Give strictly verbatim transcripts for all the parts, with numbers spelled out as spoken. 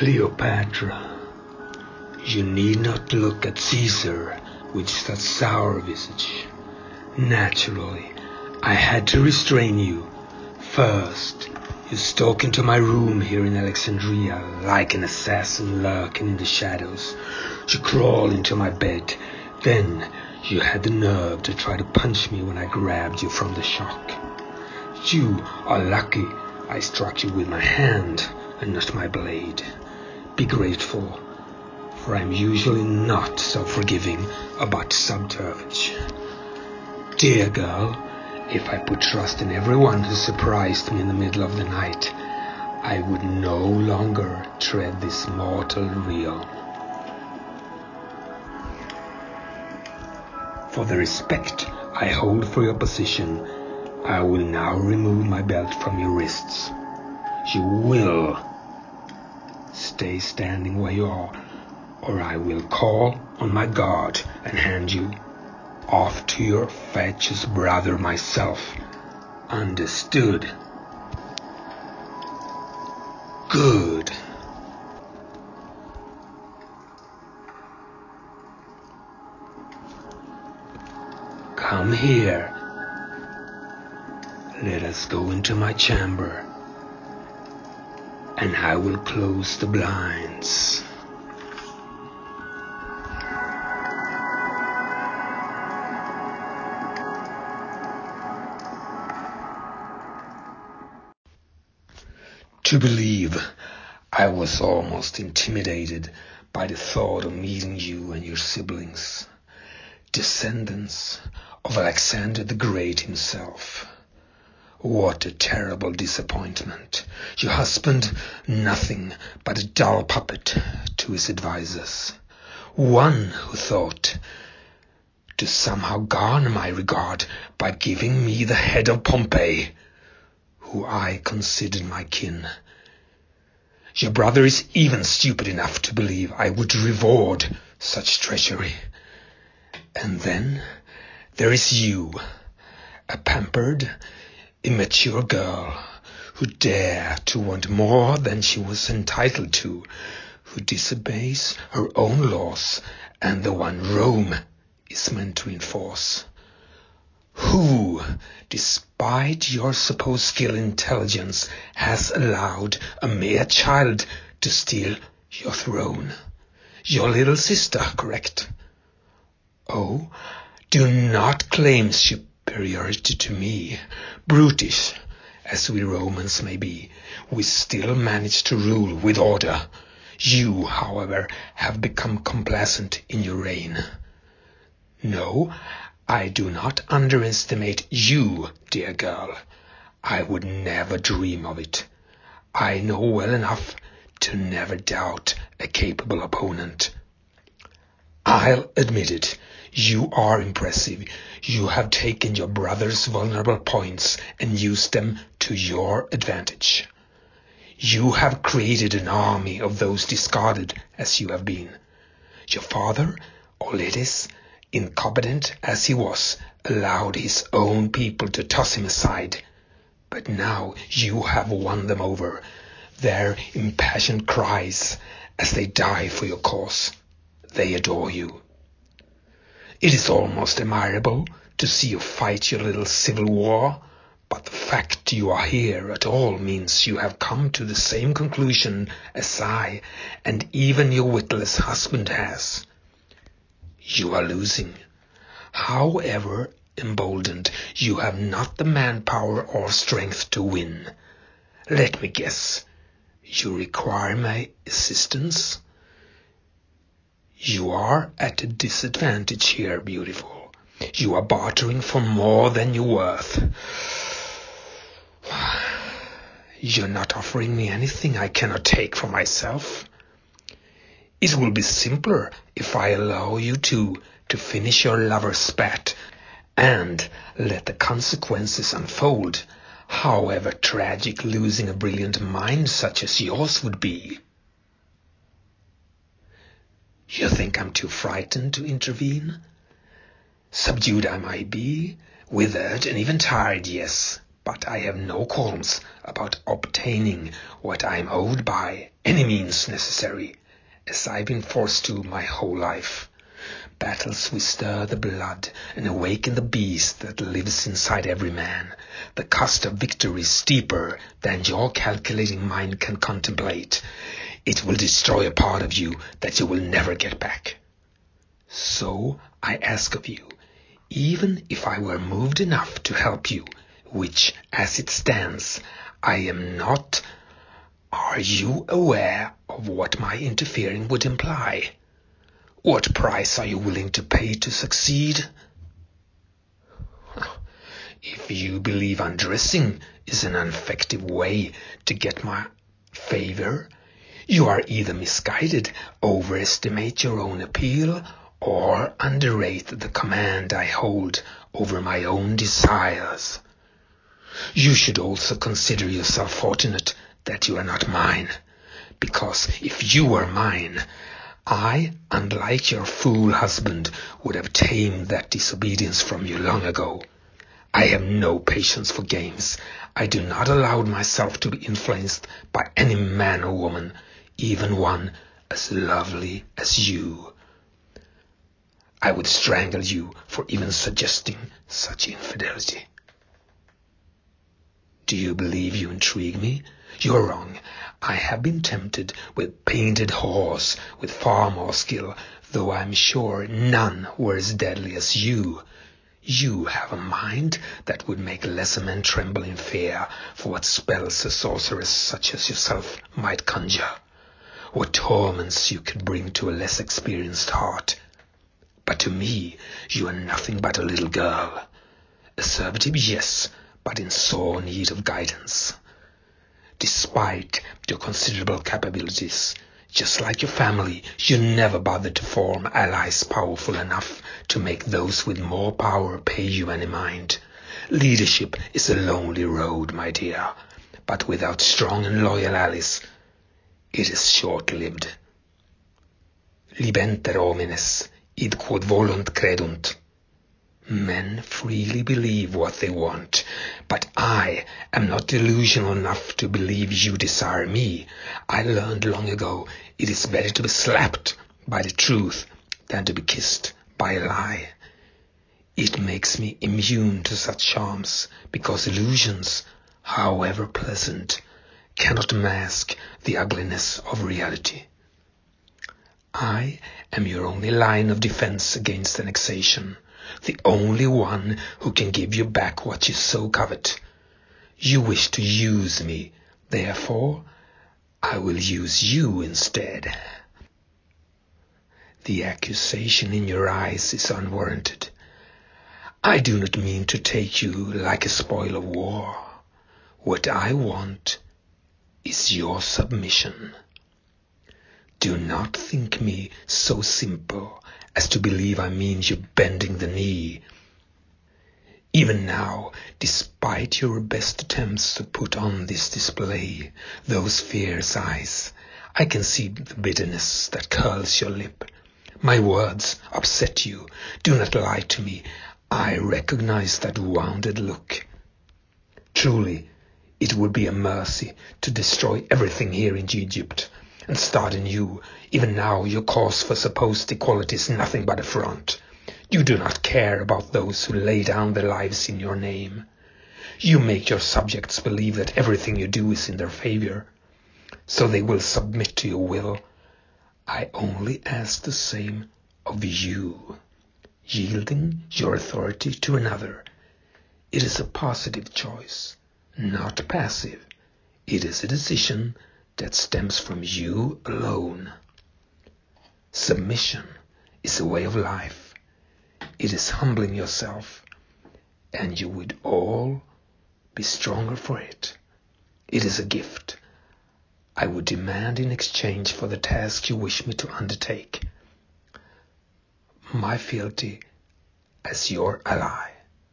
Cleopatra, you need not look at Caesar with such sour visage. Naturally, I had to restrain you. First, you stalk into my room here in Alexandria like an assassin lurking in the shadows. You crawl into my bed. Then you had the nerve to try to punch me when I grabbed you from the shock. You are lucky I struck you with my hand and not my blade. Be grateful, for I'm usually not so forgiving about subterfuge. Dear girl, if I put trust in everyone who surprised me in the middle of the night, I would no longer tread this mortal realm. For the respect I hold for your position, I will now remove my belt from your wrists. You will stay standing where you are, or I will call on my guard and hand you off to your fatuous brother myself. Understood? Good. Come here. Let us go into my chamber, and I will close the blinds. To believe, I was almost intimidated by the thought of meeting you and your siblings, descendants of Alexander the Great himself. What a terrible disappointment. Your husband, nothing but a dull puppet to his advisers. One who thought to somehow garner my regard by giving me the head of Pompey, who I considered my kin. Your brother is even stupid enough to believe I would reward such treachery. And then there is you, a pampered, immature girl who dare to want more than she was entitled to, who disobeys her own laws and the one Rome is meant to enforce. Who, despite your supposed skill and intelligence, has allowed a mere child to steal your throne? Your little sister, correct? Oh, do not claim superiority to me. Brutish as we Romans may be, we still manage to rule with order. You, however, have become complacent in your reign. No, I do not underestimate you, dear girl. I would never dream of it. I know well enough to never doubt a capable opponent. I'll admit it. You are impressive. You have taken your brother's vulnerable points and used them to your advantage. You have created an army of those discarded as you have been. Your father, Auletes, incompetent as he was, allowed his own people to toss him aside. But now you have won them over. Their impassioned cries as they die for your cause. They adore you. It is almost admirable to see you fight your little civil war, but the fact you are here at all means you have come to the same conclusion as I and even your witless husband has. You are losing. However emboldened, you have not the manpower or strength to win. Let me guess, you require my assistance? You are at a disadvantage here, beautiful. You are bartering for more than you're worth. You're not offering me anything I cannot take for myself. It will be simpler if I allow you to, to finish your lover's spat and let the consequences unfold, however tragic losing a brilliant mind such as yours would be. You think I'm too frightened to intervene? Subdued I might be, withered and even tired, yes. but I have no qualms about obtaining what I am owed by any means necessary, as I've been forced to my whole life. Battles will stir the blood and awaken the beast that lives inside every man. The cost of victory is steeper than your calculating mind can contemplate. It will destroy a part of you that you will never get back. So I ask of you, even if I were moved enough to help you, which, as it stands, I am not, are you aware of what my interfering would imply? What price are you willing to pay to succeed? If you believe undressing is an effective way to get my favor, you are either misguided, overestimate your own appeal, or underrate the command I hold over my own desires. You should also consider yourself fortunate that you are not mine, because if you were mine, I, unlike your fool husband, would have tamed that disobedience from you long ago. I have no patience for games. I do not allow myself to be influenced by any man or woman, even one as lovely as you. I would strangle you for even suggesting such infidelity. Do you believe you intrigue me? You are wrong. I have been tempted with painted horse with far more skill, though I am sure none were as deadly as you. You have a mind that would make lesser men tremble in fear for what spells a sorceress such as yourself might conjure, what torments you could bring to a less experienced heart. But to me, you are nothing but a little girl. Assertive, yes, but in sore need of guidance. Despite your considerable capabilities, just like your family, you never bothered to form allies powerful enough to make those with more power pay you any mind. Leadership is a lonely road, my dear, but without strong and loyal allies, it is short-lived. Libenter homines, id quod volunt credunt. Men freely believe what they want, but I am not delusional enough to believe you desire me. I learned long ago it is better to be slapped by the truth than to be kissed by a lie. It makes me immune to such charms, because illusions, however pleasant, cannot mask the ugliness of reality. I am your only line of defense against annexation, the only one who can give you back what you so covet. You wish to use me, therefore I will use you instead. The accusation in your eyes is unwarranted. I do not mean to take you like a spoil of war. What I want is your submission. Do not think me so simple as to believe I mean you bending the knee. Even now, despite your best attempts to put on this display those fierce eyes, I can see the bitterness that curls your lip. My words upset you. Do not lie to me. I recognize that wounded look. Truly, it would be a mercy to destroy everything here in Egypt and start anew. Even now, your cause for supposed equality is nothing but a front. You do not care about those who lay down their lives in your name. You make your subjects believe that everything you do is in their favor, so they will submit to your will. I only ask the same of you, yielding your authority to another. It is a positive choice, not passive. It is a decision that stems from you alone. Submission is a way of life. It is humbling yourself, and you would all be stronger for it. It is a gift I would demand in exchange for the task you wish me to undertake. My fealty as your ally.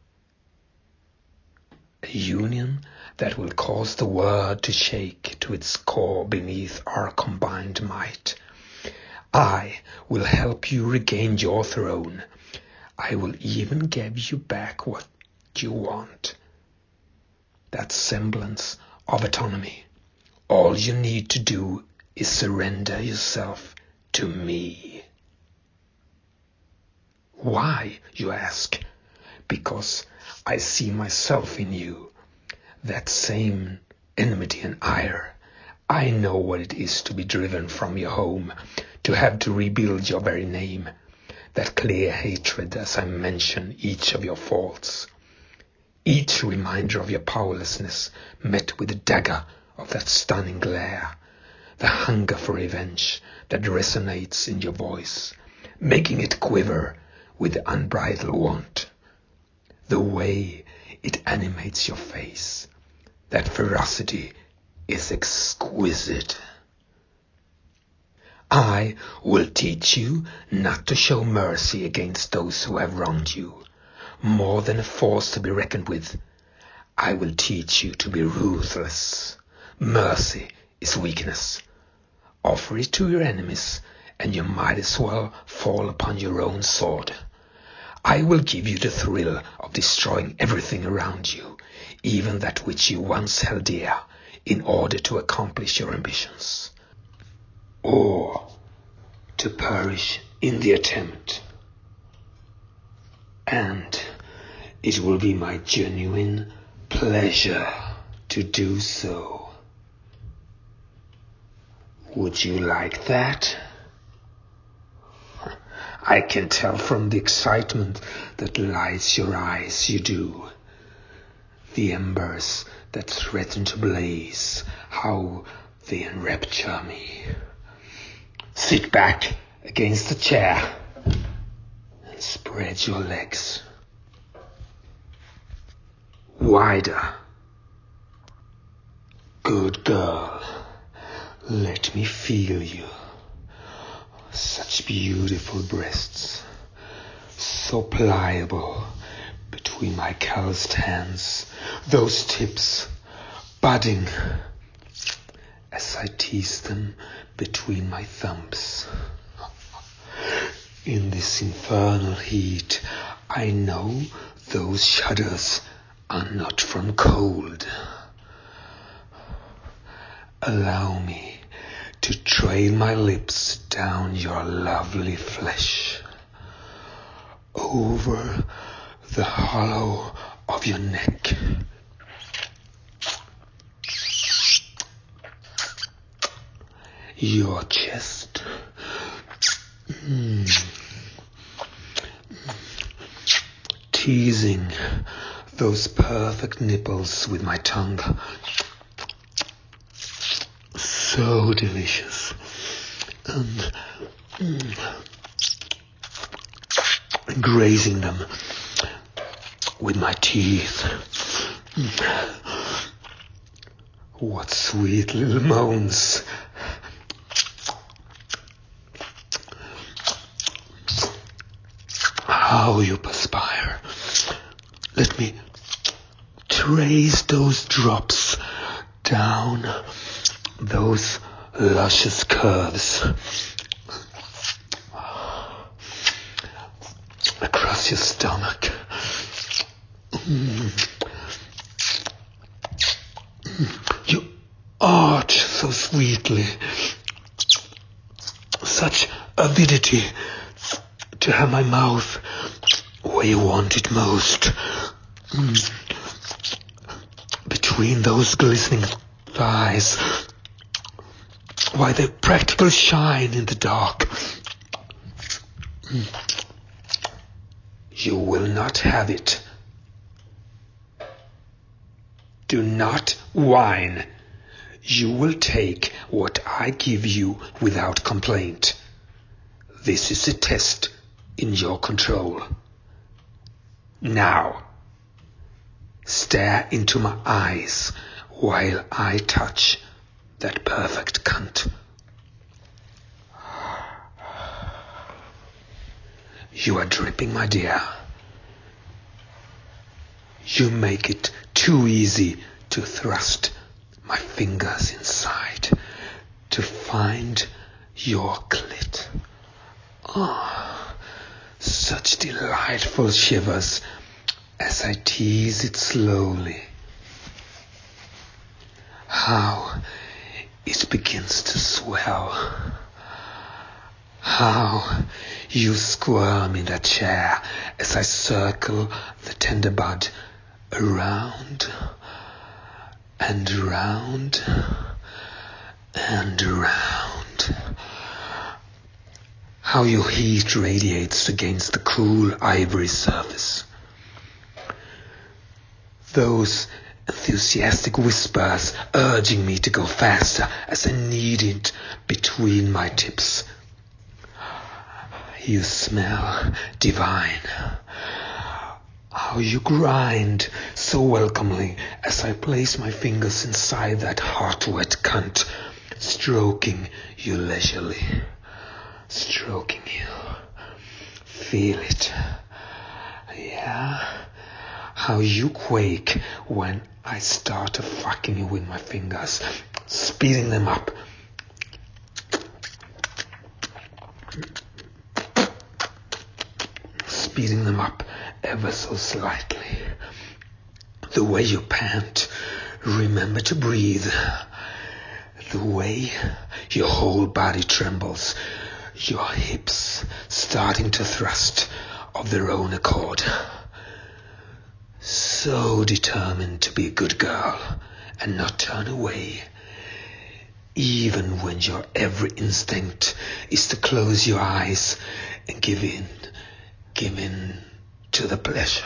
A union that will cause the world to shake to its core beneath our combined might. I will help you regain your throne. I will even give you back what you want. that semblance of autonomy. All you need to do is surrender yourself to me. Why, you ask? Because I see myself in you, that same enmity and ire. I know what it is to be driven from your home, to have to rebuild your very name, that clear hatred as I mention each of your faults. Each reminder of your powerlessness met with the dagger of that stunning glare, the hunger for revenge that resonates in your voice, making it quiver with unbridled want. The way it animates your face, that ferocity is exquisite. I will teach you not to show mercy against those who have wronged you, more than a force to be reckoned with. I will teach you to be ruthless. Mercy is weakness. Offer it to your enemies, and you might as well fall upon your own sword. I will give you the thrill of destroying everything around you, even that which you once held dear, in order to accomplish your ambitions, or to perish in the attempt. And it will be my genuine pleasure to do so. Would you like that? I can tell from the excitement that lights your eyes you do. The embers that threaten to blaze, how they enrapture me. Sit back against the chair and spread your legs wider. Good girl, let me feel you. Such beautiful breasts, so pliable between my calloused hands, those tips budding as I tease them between my thumbs. In this infernal heat, I know those shudders are not from cold. Allow me to trail my lips down your lovely flesh, over the hollow of your neck, your chest, mm. teasing those perfect nipples with my tongue. So delicious. And mm, grazing them with my teeth. Mm. What sweet little moans. How you perspire. Let me trace those drops down those luscious curves across your stomach. Mm. Mm. You arch so sweetly, such avidity to have my mouth where you want it most. Mm. Between those glistening thighs, why they practically shine in the dark. Mm. You will not have it. Do not whine. You will take what I give you without complaint. This is a test in your control. Now, stare into my eyes while I touch that perfect cunt. You are dripping, my dear. You make it too easy to thrust my fingers inside to find your clit. Ah, oh, such delightful shivers as I tease it slowly. how it begins to swell. How you squirm in that chair as I circle the tender bud around and around and around. How your heat radiates against the cool ivory surface. Those enthusiastic whispers urging me to go faster as I knead it between my tips. You smell divine. How you grind so welcomely as I place my fingers inside that hot wet cunt, stroking you leisurely, stroking you. Feel it. Yeah. How you quake when I start to fucking you with my fingers, speeding them up. Speeding them up ever so slightly. The way you pant, remember to breathe. The way your whole body trembles, your hips starting to thrust of their own accord. So determined to be a good girl and not turn away, even when your every instinct is to close your eyes and give in, give in to the pleasure.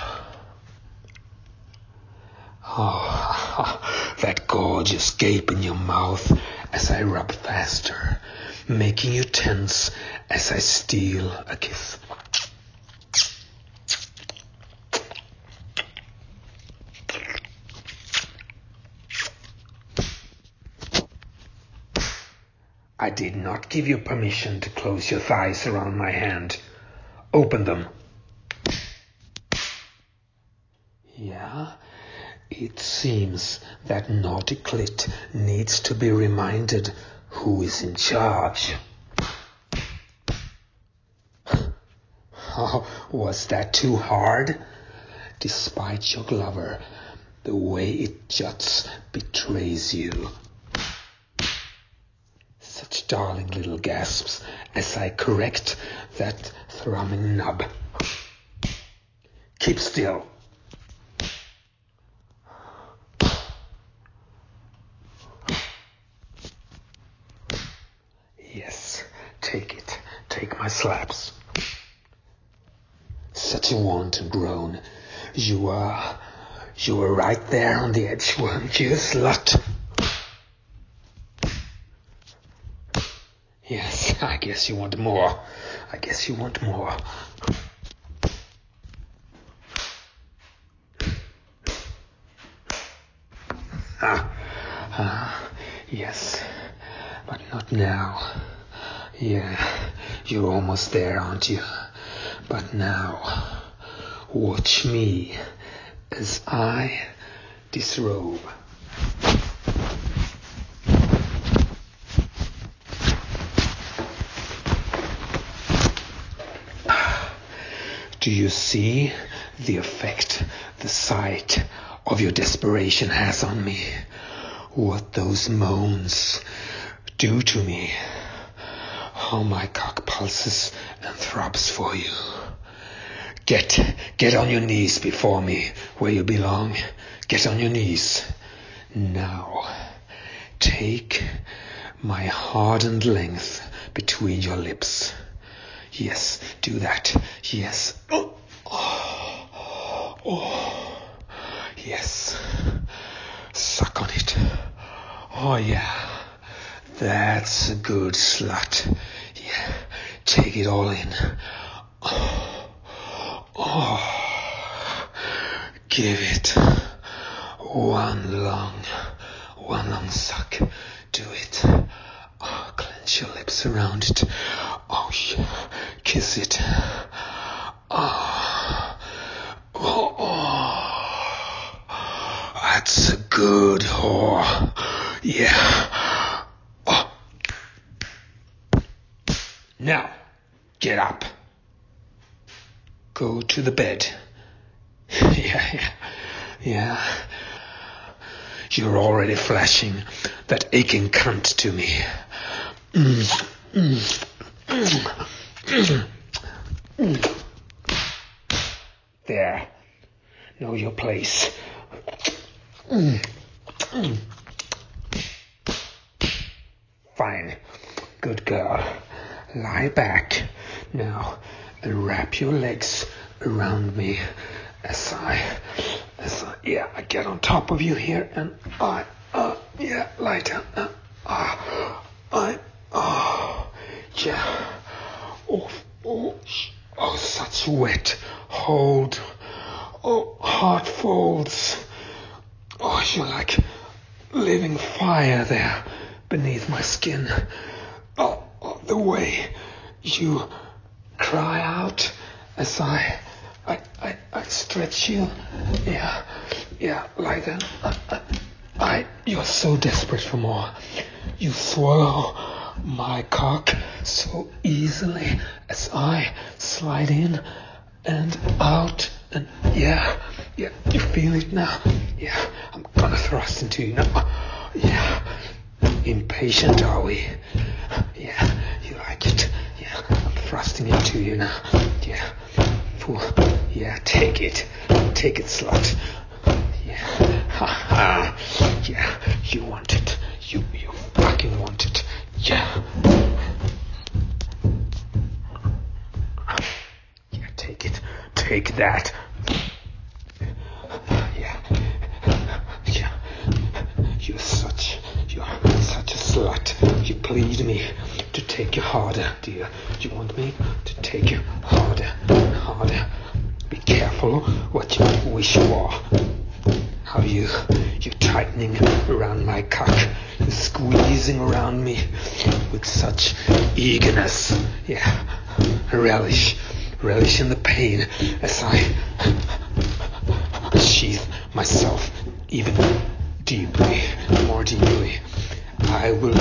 Oh, that gorgeous gape in your mouth as I rub faster, making you tense as I steal a kiss. I did not give you permission to close your thighs around my hand. Open them. Yeah, it seems that naughty clit needs to be reminded who is in charge. Oh, was that too hard? Despite your glover, the way it juts betrays you. Such darling little gasps as I correct that thrumming nub. Keep still. Yes, take it. Take my slaps. Such a wanton groan. You were, you were right there on the edge, weren't you, slut? Yes, I guess you want more. I guess you want more. Ah, ah, yes, but not now. Yeah, you're almost there, aren't you? But now, watch me as I disrobe. Do you see the effect the sight of your desperation has on me? What those moans do to me? How my cock pulses and throbs for you. Get, get on your knees before me, where you belong. Get on your knees. Now, take my hardened length between your lips. Yes, do that. Yes. Oh, oh, oh. Yes. Suck on it. Oh, yeah. That's a good slut. Yeah. Take it all in. Oh. Oh. Give it one long, one long suck. Do it. Oh, clench your lips around it. Oh, yeah. Kiss it. Oh. Oh, oh. That's a good whore. Yeah. Oh. Now, get up. Go to the bed. Yeah, yeah, yeah. you're already flashing that aching cunt to me. Mm, mm, mm, mm, mm. There. Know your place. Mm, mm. Fine. Good girl. Lie back now and wrap your legs around me as I, as I, yeah, I get on top of you here and I, uh, yeah, lie down. Uh, uh, I, oh, yeah. Oh, oh, oh, such wet hold. Oh, heart folds. Oh, you're like living fire there beneath my skin. Oh, oh, the way you cry out as I, I, I, I stretch you. Yeah, yeah, like that. I, I, I, you're so desperate for more. You swallow my cock so easily as I slide in and out. And yeah, yeah, you feel it now. Yeah, I'm gonna thrust into you now. Yeah, impatient are we? Yeah, you like it. Yeah, I'm thrusting into you now. Yeah, fool. Yeah, take it. Take it, slut. Yeah, ha ha. Yeah, you want it. You, you fucking want it. Yeah. Yeah, take it. Take that. Yeah. Yeah. You're such, you're such a slut. You plead me to take you harder, dear. You want me to take you harder, harder. Be careful what you wish for. How you, you're tightening around my cock. You're squeezing around me with such eagerness. Yeah. Relish. Relish in the pain as I sheath myself even deeply, more deeply. I will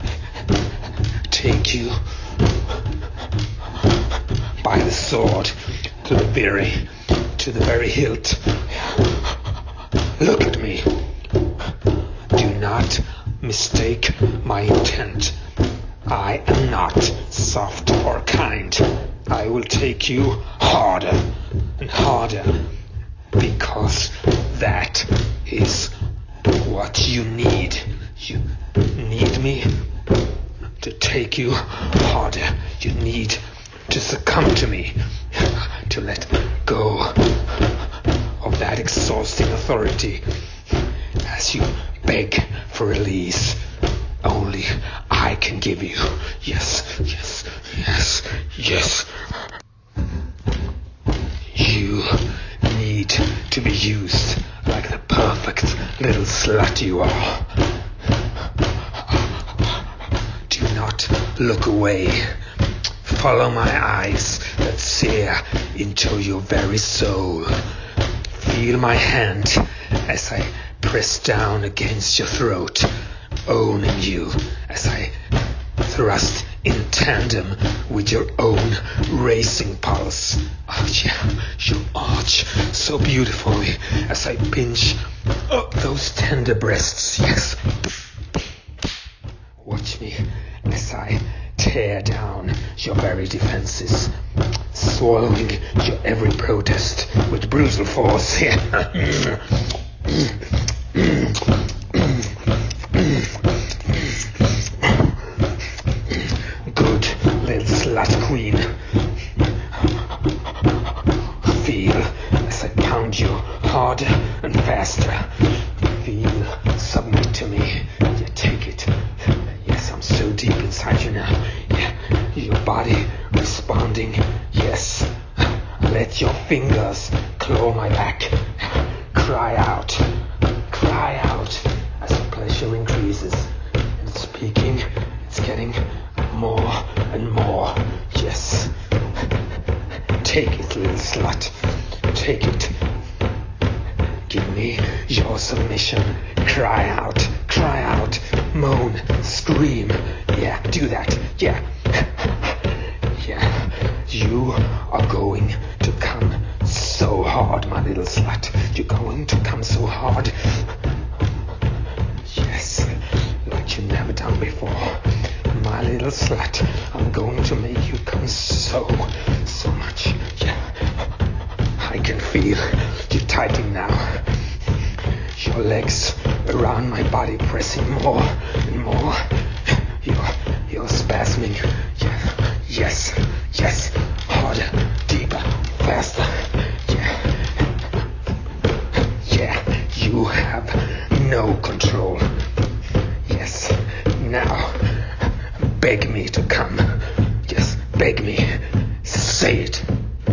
take you by the sword to the very, to the very hilt. Look at me. Do not mistake my intent. I am not soft or kind. I will take you harder and harder because that is what you need. You need me to take you harder. You need to succumb to me, to let go of that exhausting authority as you beg for release. Only I can give you. Yes, yes, yes, yes. You need to be used like the perfect little slut you are. Do not look away. Follow my eyes that sear into your very soul. Feel my hand as I press down against your throat, owning you as I thrust in tandem with your own racing pulse. Oh yeah, you arch so beautifully as I pinch up those tender breasts. Yes. Watch me as I tear down your very defenses, swallowing your every protest with brutal force. Good little slut queen. Feel as I pound you harder and faster. Feel, submit to me. Yeah, take it. Yes, I'm so deep inside you now. Yeah, your body responding. Yes, let your fingers claw my back. Cry out, cry out as the pleasure increases. It's peaking, it's getting more and more. Yes, take it, little slut. Take it. Give me your submission. Cry out, cry out, moan, scream. Yeah, do that. Yeah. Yeah. You are going to come so hard, my little slut. You're going to come so hard. for. My little slut, I'm going to make you come so, so much. Yeah. I can feel you tightening now. Your legs around my body pressing more and more. You're, you're spasming. Yeah. Yes, yes. Harder, deeper, faster. Yeah. Yeah. You have no control. Yes. Now, beg me to come. Yes, beg me. Say it.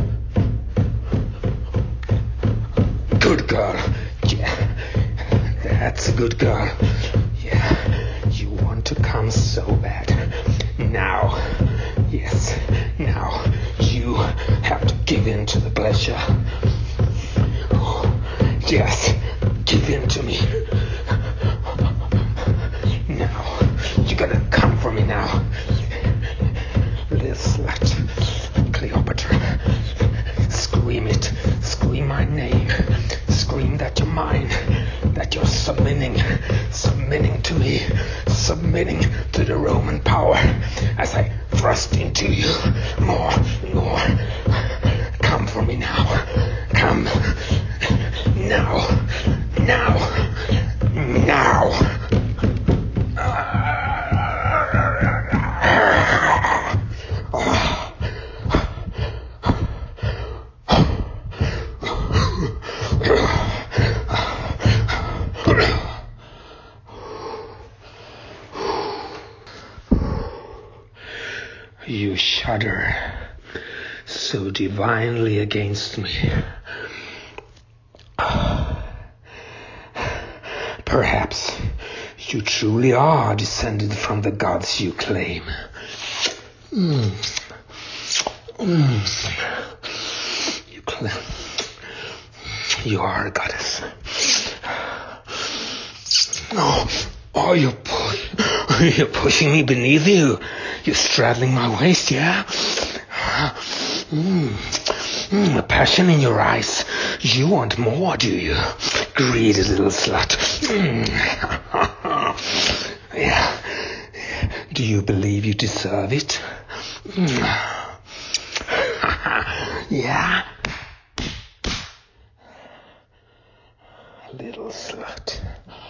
Good girl. Yeah. That's a good girl. Yeah. You want to come so bad. Now. Yes. Now. You have to give in to the pleasure. Yes. Give in to me. Now. You gotta come for me now. Little slut. Cleopatra. Scream it. Scream my name. Scream that you're mine. That you're submitting. Submitting to me. Submitting to the Roman power. As I thrust into you. More and more. Come for me now. Come. Now. Now. Now. You shudder so divinely against me. Perhaps you truly are descended from the gods you claim. Mm. Mm. You claim you are a goddess. Oh, oh, you're, pu- you're pushing me beneath you. You're straddling my waist, yeah? Mm. Mm, the passion in your eyes. You want more, do you? Greedy little slut. Mm. Yeah. Do you believe you deserve it? Mm. Yeah? Little slut.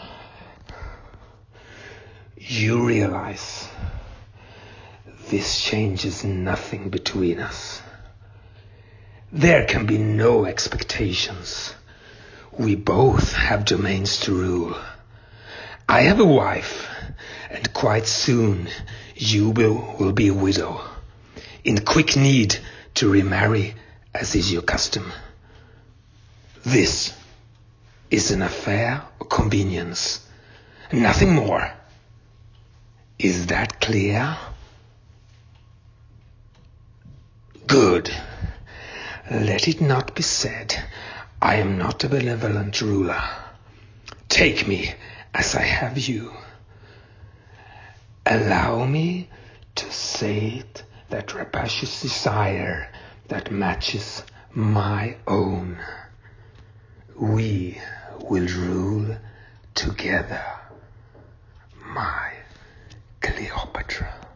You realize this changes nothing between us. There can be no expectations. We both have domains to rule. I have a wife, and quite soon you will, will be a widow, in quick need to remarry as is your custom. This is an affair of convenience, nothing more. Is that clear? Good. Let it not be said, I am not a benevolent ruler. Take me as I have you. Allow me to sate that rapacious desire that matches my own. We will rule together, my Cleopatra.